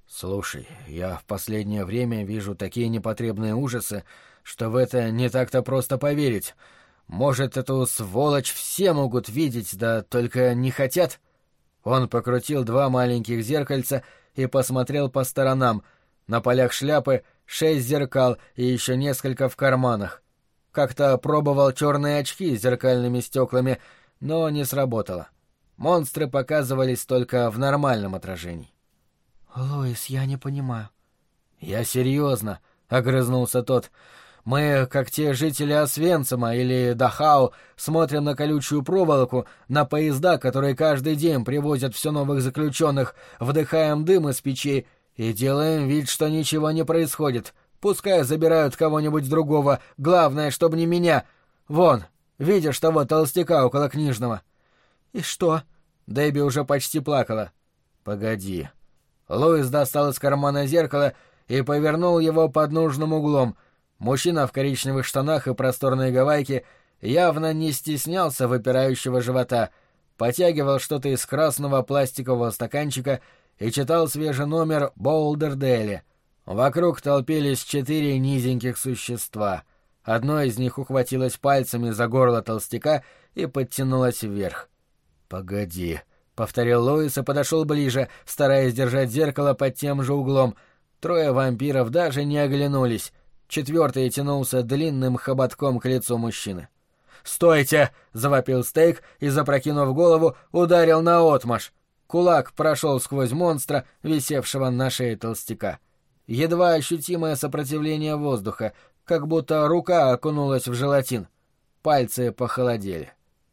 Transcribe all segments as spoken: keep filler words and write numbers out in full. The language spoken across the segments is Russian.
«Слушай, я в последнее время вижу такие непотребные ужасы, что в это не так-то просто поверить. Может, эту сволочь все могут видеть, да только не хотят?» Он покрутил два маленьких зеркальца и посмотрел по сторонам. На полях шляпы шесть зеркал и еще несколько в карманах. Как-то пробовал черные очки с зеркальными стеклами, но не сработало. Монстры показывались только в нормальном отражении. «Луис, я не понимаю». «Я серьезно», — огрызнулся тот. «Мы, как те жители Освенцима или Дахау, смотрим на колючую проволоку, на поезда, которые каждый день привозят все новых заключенных, вдыхаем дым из печей и делаем вид, что ничего не происходит. Пускай забирают кого-нибудь другого, главное, чтобы не меня. Вон, видишь того толстяка около книжного?» «И что?» Дебби уже почти плакала. «Погоди». Луис достал из кармана зеркало и повернул его под нужным углом. Мужчина в коричневых штанах и просторной гавайке явно не стеснялся выпирающего живота, потягивал что-то из красного пластикового стаканчика и читал свежий номер «Болдердейли». Вокруг толпились четыре низеньких существа. Одно из них ухватилось пальцами за горло толстяка и подтянулось вверх. «Погоди», — повторил Луис и подошел ближе, стараясь держать зеркало под тем же углом. Трое вампиров даже не оглянулись. Четвертый тянулся длинным хоботком к лицу мужчины. «Стойте!» — завопил Стейк и, запрокинув голову, ударил наотмашь. Кулак прошел сквозь монстра, висевшего на шее толстяка. Едва ощутимое сопротивление воздуха, как будто рука окунулась в желатин. Пальцы похолодели.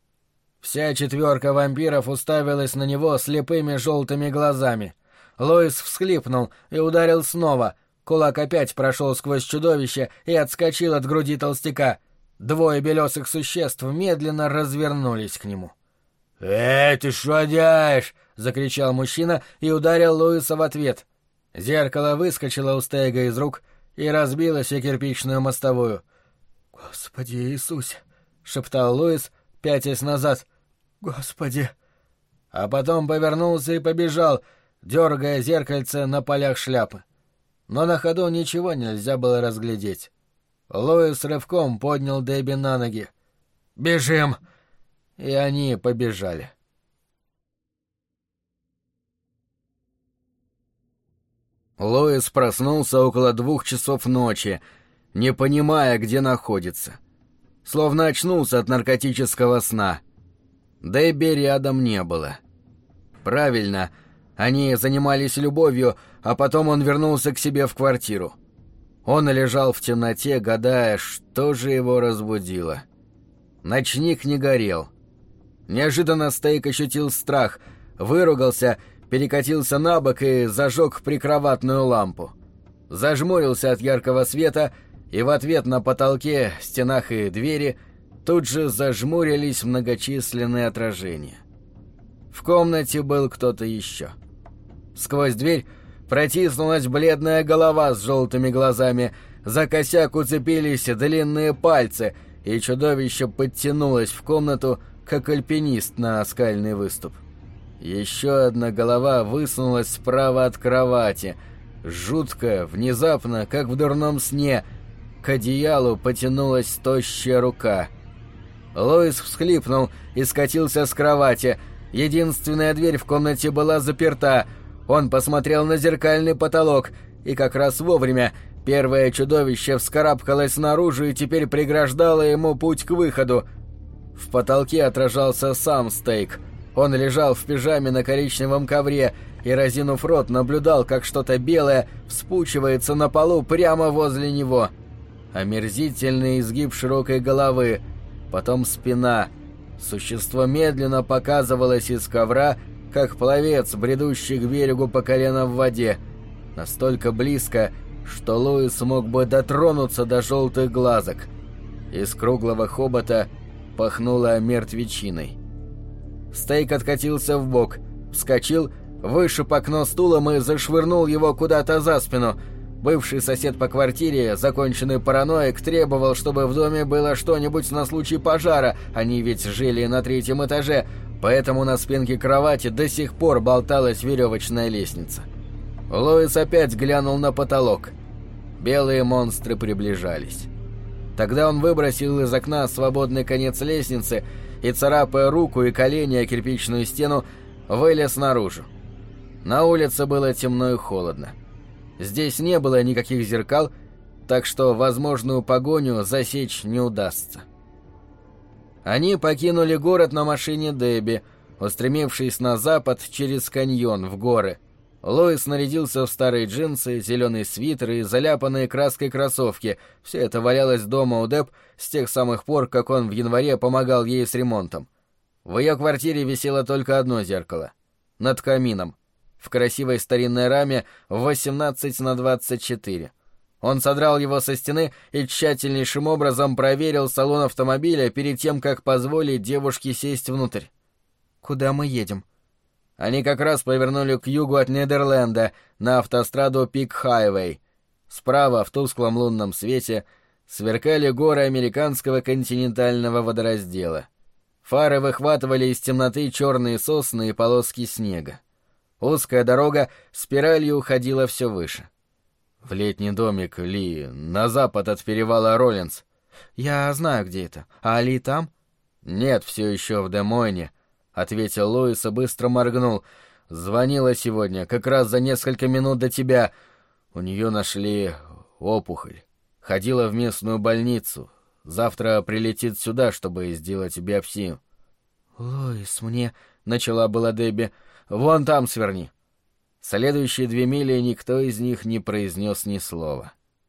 Вся четверка вампиров уставилась на него слепыми желтыми глазами. Луис всхлипнул и ударил снова. Кулак опять прошел сквозь чудовище и отскочил от груди толстяка. Двое белесых существ медленно развернулись к нему. «Эй, ты шо делаешь?» — закричал мужчина и ударил Луиса в ответ. Зеркало выскочило у Стейга из рук и разбилось о кирпичную мостовую. «Господи Иисусе!» — шептал Луис, пятясь назад. «Господи!» А потом повернулся и побежал, дергая зеркальце на полях шляпы. Но на ходу ничего нельзя было разглядеть. Луис рывком поднял Дебби на ноги. «Бежим!» И они побежали. Луис проснулся около двух часов ночи, не понимая, где находится. Словно очнулся от наркотического сна. Дебби рядом не было. Правильно, они занимались любовью, а потом он вернулся к себе в квартиру. Он лежал в темноте, гадая, что же его разбудило. Ночник не горел. Неожиданно Стейк ощутил страх, выругался, перекатился на бок и зажег прикроватную лампу. Зажмурился от яркого света, и в ответ на потолке, стенах и двери тут же зажмурились многочисленные отражения. В комнате был кто-то еще. Сквозь дверь протиснулась бледная голова с желтыми глазами, за косяк уцепились длинные пальцы, и чудовище подтянулось в комнату, как альпинист на скальный выступ. Еще одна голова высунулась справа от кровати. Жутко, внезапно, как в дурном сне, к одеялу потянулась тощая рука. Луис всхлипнул и скатился с кровати. Единственная дверь в комнате была заперта. Он посмотрел на зеркальный потолок, и как раз вовремя первое чудовище вскарабкалось наружу и теперь преграждало ему путь к выходу. В потолке отражался сам Стейк. Он лежал в пижаме на коричневом ковре и, разинув рот, наблюдал, как что-то белое вспучивается на полу прямо возле него. Омерзительный изгиб широкой головы, потом спина. Существо медленно показывалось из ковра, как пловец, бредущий к берегу по колено в воде. Настолько близко, что Луис мог бы дотронуться до желтых глазок. Из круглого хобота пахнуло мертвечиной. Стейк откатился вбок, вскочил, вышиб окно стулом и зашвырнул его куда-то за спину. Бывший сосед по квартире, законченный параноик, требовал, чтобы в доме было что-нибудь на случай пожара, они ведь жили на третьем этаже, поэтому на спинке кровати до сих пор болталась веревочная лестница. Лоис опять глянул на потолок. Белые монстры приближались. Тогда он выбросил из окна свободный конец лестницы и, царапая руку и колени о кирпичную стену, вылез наружу. На улице было темно и холодно. Здесь не было никаких зеркал, так что возможную погоню засечь не удастся. Они покинули город на машине Дебби, устремившись на запад через каньон в горы. Лоис нарядился в старые джинсы, зеленый свитер и заляпанные краской кроссовки. Все это валялось дома у Деб с тех самых пор, как он в январе помогал ей с ремонтом. В ее квартире висело только одно зеркало. Над камином. В красивой старинной раме восемнадцать на двадцать четыре. Он содрал его со стены и тщательнейшим образом проверил салон автомобиля перед тем, как позволить девушке сесть внутрь. «Куда мы едем?» Они как раз повернули к югу от Нидерленда на автостраду Пик-Хайвей. Справа, в тусклом лунном свете, сверкали горы американского континентального водораздела. Фары выхватывали из темноты черные сосны и полоски снега. Узкая дорога спиралью уходила все выше. В летний домик Ли, на запад от перевала Роллинс. «Я знаю, где это. А Ли там?» «Нет, все еще в Де-Мойне», — ответил Лоис и быстро моргнул. «Звонила сегодня, как раз за несколько минут до тебя. У нее нашли опухоль. Ходила в местную больницу. Завтра прилетит сюда, чтобы сделать биопсию». «Лоис, мне...» — начала была Дебби. «Вон там сверни». Следующие две мили никто из них не произнес ни слова.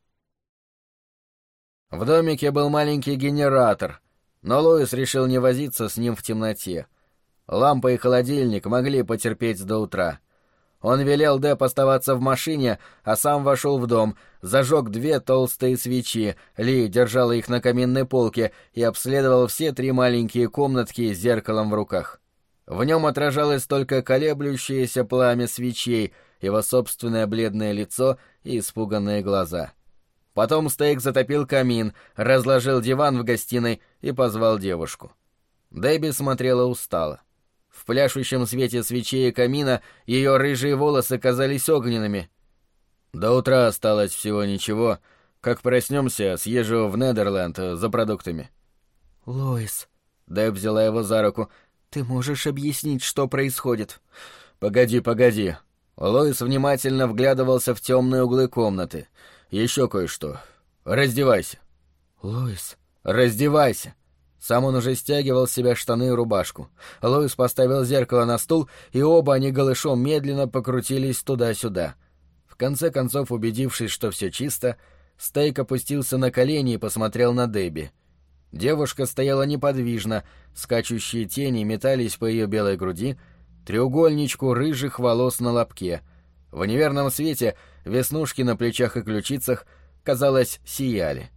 В домике был маленький генератор, но Лоис решил не возиться с ним в темноте. Лампа и холодильник могли потерпеть до утра. Он велел Деб оставаться в машине, а сам вошел в дом, зажег две толстые свечи, Ли держала их на каминной полке и обследовал все три маленькие комнатки с зеркалом в руках. В нем отражалось только колеблющееся пламя свечей, его собственное бледное лицо и испуганные глаза. Потом Стейк затопил камин, разложил диван в гостиной и позвал девушку. Дебби смотрела устало. В пляшущем свете свечей и камина ее рыжие волосы казались огненными. «До утра осталось всего ничего. Как проснемся, съезжу в Нидерленд за продуктами». «Лоис...» — Деб взяла его за руку. «Ты можешь объяснить, что происходит?» «Погоди, погоди». Лоис внимательно вглядывался в темные углы комнаты. «Еще кое-что. Раздевайся». «Лоис...» «Раздевайся». Сам он уже стягивал с себя штаны и рубашку. Лоис поставил зеркало на стул, и оба они голышом медленно покрутились туда-сюда. В конце концов, убедившись, что все чисто, Стейк опустился на колени и посмотрел на Дебби. Девушка стояла неподвижно, скачущие тени метались по ее белой груди, треугольничку рыжих волос на лобке. В неверном свете веснушки на плечах и ключицах, казалось, сияли.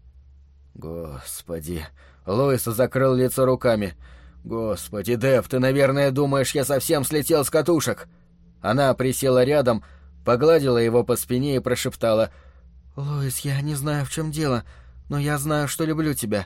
«Господи!» Лоис закрыл лицо руками. «Господи, Дэв, ты, наверное, думаешь, я совсем слетел с катушек?» Она присела рядом, погладила его по спине и прошептала: «Лоис, я не знаю, в чем дело, но я знаю, что люблю тебя».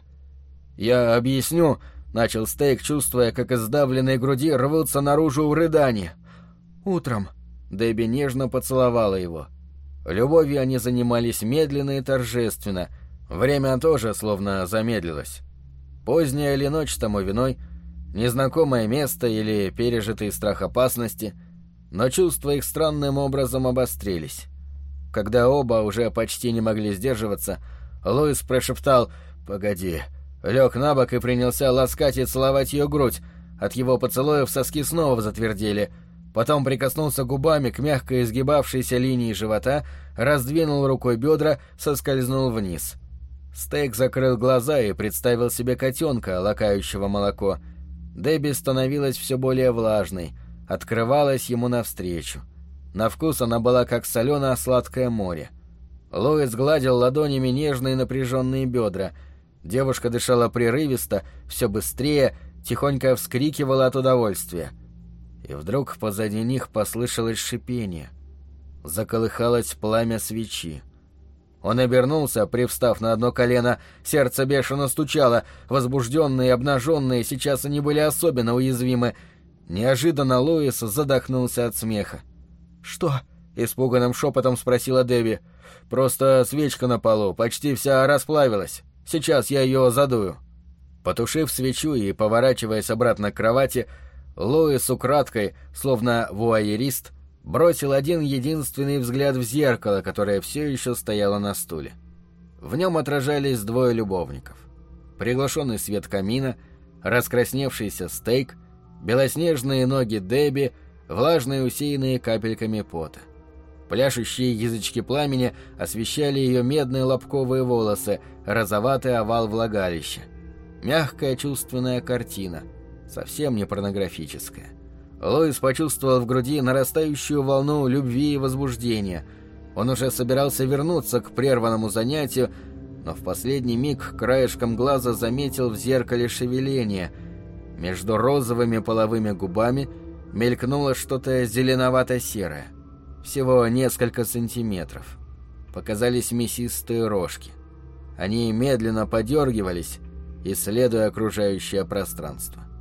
«Я объясню», — начал Стейк, чувствуя, как из сдавленной груди рвутся наружу рыдания. «Утром». Дебби нежно поцеловала его. Любовью они занимались медленно и торжественно. Время тоже словно замедлилось. Поздняя ли ночь тому виной, незнакомое место или пережитый страх опасности, но чувства их странным образом обострились. Когда оба уже почти не могли сдерживаться, Лоис прошептал «Погоди», лег на бок и принялся ласкать и целовать ее грудь. От его поцелуев соски снова затвердели. Потом прикоснулся губами к мягко изгибавшейся линии живота, раздвинул рукой бедра, соскользнул вниз. Стейк закрыл глаза и представил себе котенка, лакающего молоко. Дебби становилась все более влажной, открывалась ему навстречу. На вкус она была как солено-сладкое море. Лоис гладил ладонями нежные напряженные бедра. Девушка дышала прерывисто, все быстрее, тихонько вскрикивала от удовольствия. И вдруг позади них послышалось шипение. Заколыхалось пламя свечи. Он обернулся, привстав на одно колено, сердце бешено стучало, возбужденные и обнаженные, сейчас они были особенно уязвимы. Неожиданно Лоис задохнулся от смеха. «Что?» — испуганным шепотом спросила Дебби. «Просто свечка на полу, почти вся расплавилась. Сейчас я ее задую». Потушив свечу и поворачиваясь обратно к кровати, Лоис украдкой, словно вуайерист, бросил один единственный взгляд в зеркало, которое все еще стояло на стуле. В нем отражались двое любовников. Приглушенный свет камина, раскрасневшийся стейк, белоснежные ноги Дебби, влажные, усеянные капельками пота. Пляшущие язычки пламени освещали ее медные лобковые волосы, розоватый овал влагалища. Мягкая чувственная картина, совсем не порнографическая. Лоис почувствовал в груди нарастающую волну любви и возбуждения. Он уже собирался вернуться к прерванному занятию, но в последний миг краешком глаза заметил в зеркале шевеление. Между розовыми половыми губами мелькнуло что-то зеленовато-серое. Всего несколько сантиметров. Показались мясистые рожки. Они медленно подергивались, исследуя окружающее пространство.